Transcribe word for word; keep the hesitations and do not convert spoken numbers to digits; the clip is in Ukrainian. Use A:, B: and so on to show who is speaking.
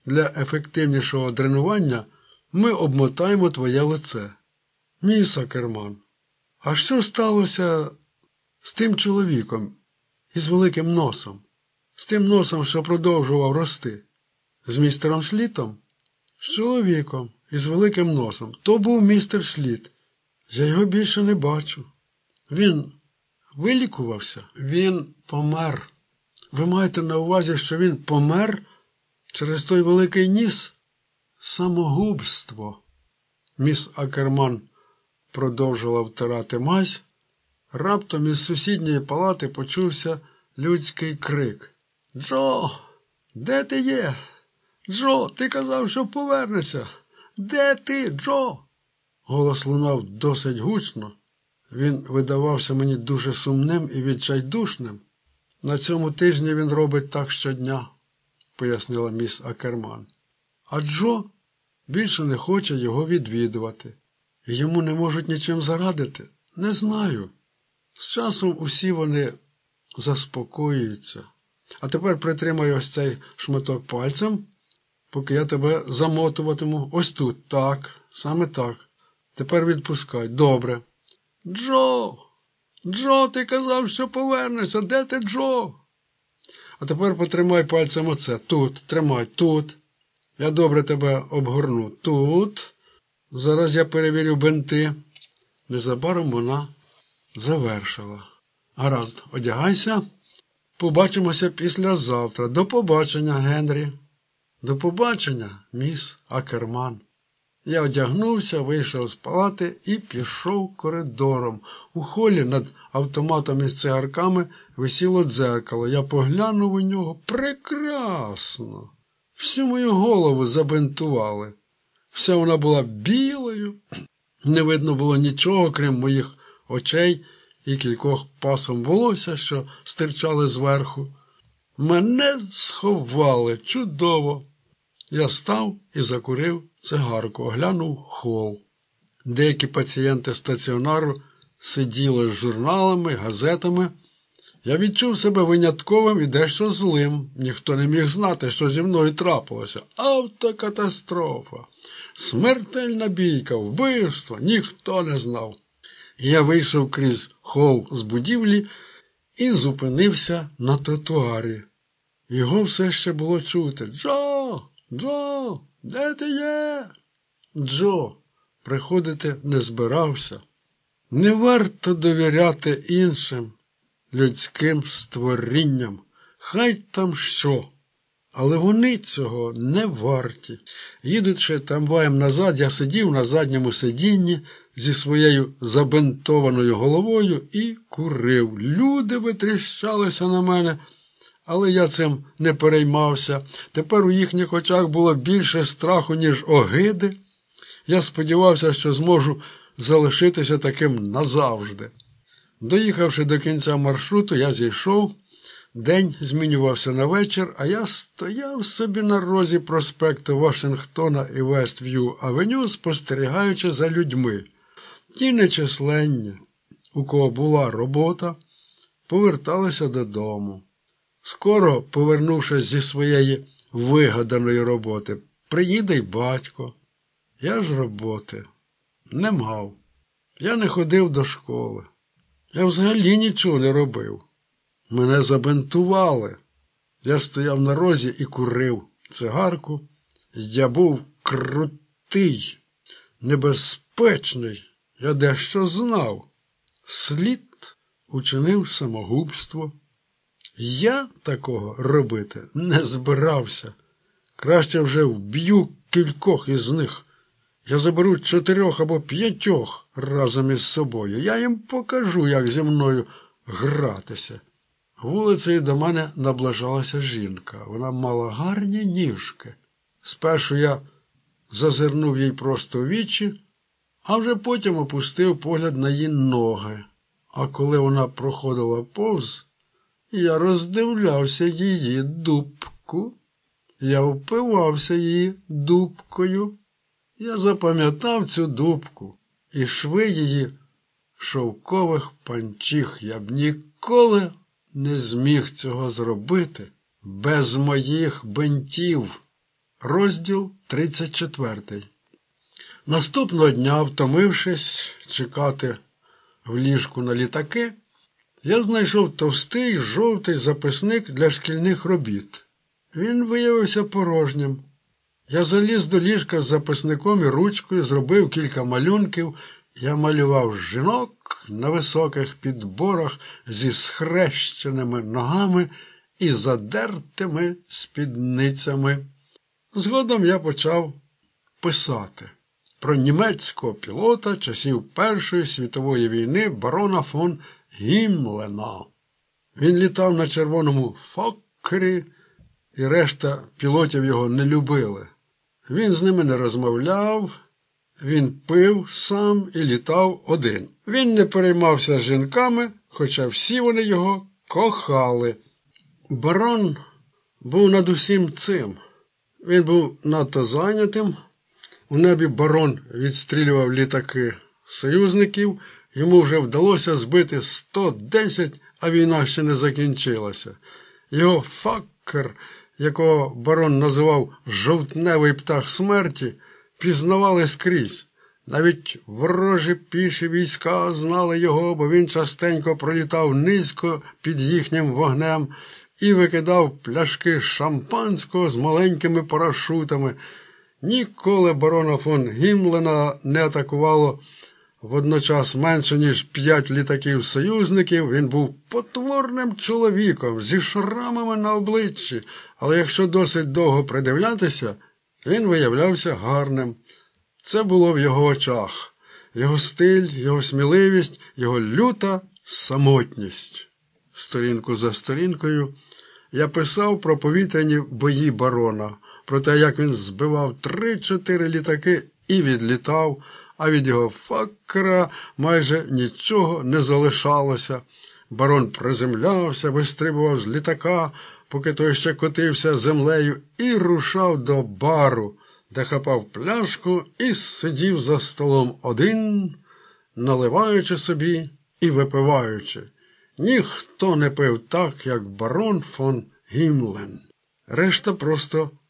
A: Для ефективнішого дренування ми обмотаємо твоє лице. Міс Акерман, а що сталося з тим чоловіком із великим носом? З тим носом, що продовжував рости? З містером Слітом? З чоловіком із великим носом. То був містер Сліт. Я його більше не бачу. Він вилікувався? Він помер. Ви маєте на увазі, що він помер через той великий ніс? Самогубство. Міс Акерман продовжила втирати мазь. Раптом із сусідньої палати почувся людський крик. «Джо! Де ти є? Джо, ти казав, що повернешся! Де ти, Джо?» Голос лунав досить гучно. Він видавався мені дуже сумним і відчайдушним. «На цьому тижні він робить так щодня», – пояснила міс Акерман. «А Джо більше не хоче його відвідувати. І йому не можуть нічим зарадити? Не знаю. З часом усі вони заспокоюються. А тепер притримай ось цей шматок пальцем, поки я тебе замотуватиму. Ось тут. Так, саме так. Тепер відпускай. Добре. Джо! Джо, ти казав, що повернешся. Де ти, Джо? А тепер потримай пальцем оце. Тут. Тримай. Тут. Я добре тебе обгорну. Тут. Зараз я перевірю бинти. Незабаром вона завершила. Гаразд, одягайся. Побачимося післязавтра. До побачення, Генрі. До побачення, міс Акерман. Я одягнувся, вийшов з палати і пішов коридором. У холі над автоматом із цигарками висіло дзеркало. Я поглянув у нього. Прекрасно! Всю мою голову забинтували. Вся вона була білою. Не видно було нічого, крім моїх очей і кількох пасом волосся, що стирчали зверху. Мене сховали. Чудово. Я став і закурив цигарку, оглянув хол. Деякі пацієнти стаціонару сиділи з журналами, газетами. Я відчув себе винятковим і дещо злим. Ніхто не міг знати, що зі мною трапилося. Автокатастрофа, смертельна бійка, вбивство. Ніхто не знав. Я вийшов крізь хол з будівлі і зупинився на тротуарі. Його все ще було чути. «Джо! Джо! Де ти є?» Джо приходити не збирався. Не варто довіряти іншим людським створінням. Хай там що. Але вони цього не варті. Їдучи трамваєм назад, я сидів на задньому сидінні зі своєю забинтованою головою і курив. Люди витріщалися на мене, але я цим не переймався. Тепер у їхніх очах було більше страху, ніж огиди. Я сподівався, що зможу залишитися таким назавжди. Доїхавши до кінця маршруту, я зійшов. День змінювався на вечір, а я стояв собі на розі проспекту Вашингтона і Веств'ю-авеню, спостерігаючи за людьми. Ті нечисленні, у кого була робота, поверталися додому. Скоро, повернувшись зі своєї вигаданої роботи, приїде й батько. Я ж роботи не мав. Я не ходив до школи. Я взагалі нічого не робив. Мене забинтували. Я стояв на розі і курив цигарку. Я був крутий, небезпечний. Я дещо знав. Слід учинив самогубство. Я такого робити не збирався. Краще вже вб'ю кількох із них. Я заберу чотирьох або п'ятьох разом із собою. Я їм покажу, як зі мною гратися. Вулицею до мене наближалася жінка. Вона мала гарні ніжки. Спершу я зазирнув їй просто в вічі, а вже потім опустив погляд на її ноги. А коли вона проходила повз, я роздивлявся її дубку. Я впивався її дубкою. Я запам'ятав цю дубку і шви її шовкових панчіх. Я б ніколи не зміг цього зробити без моїх бинтів. Розділ тридцять четвертий. Наступного дня, втомившись чекати в ліжку на літаки, я знайшов товстий жовтий записник для шкільних робіт. Він виявився порожнім. Я заліз до ліжка з записником і ручкою, зробив кілька малюнків. Я малював жінок на високих підборах зі схрещеними ногами і задертими спідницями. Згодом я почав писати про німецького пілота часів Першої світової війни барона фон Гімлена. Він літав на червоному Фоккері, і решта пілотів його не любили. Він з ними не розмовляв, він пив сам і літав один. Він не переймався жінками, хоча всі вони його кохали. Барон був над усім цим. Він був надто зайнятим. У небі барон відстрілював літаки союзників. Йому вже вдалося збити сто десять, а війна ще не закінчилася. Його Фоккер, якого барон називав «жовтневий птах смерті», пізнавали скрізь. Навіть ворожі піші війська знали його, бо він частенько пролітав низько під їхнім вогнем і викидав пляшки шампанського з маленькими парашутами. Ніколи барона фон Гімлена не атакувало водночас менше, ніж п'ять літаків союзників. Він був потворним чоловіком зі шрамами на обличчі, але якщо досить довго придивлятися, він виявлявся гарним. Це було в його очах. Його стиль, його сміливість, його люта самотність. Сторінку за сторінкою я писав про повітряні бої барона, про те, як він збивав три-чотири літаки і відлітав, а від його Фоккера майже нічого не залишалося. Барон приземлявся, вистрибував з літака, поки той ще котився землею, і рушав до бару, де хапав пляшку і сидів за столом один, наливаючи собі і випиваючи. Ніхто не пив так, як барон фон Гімлен. Решта просто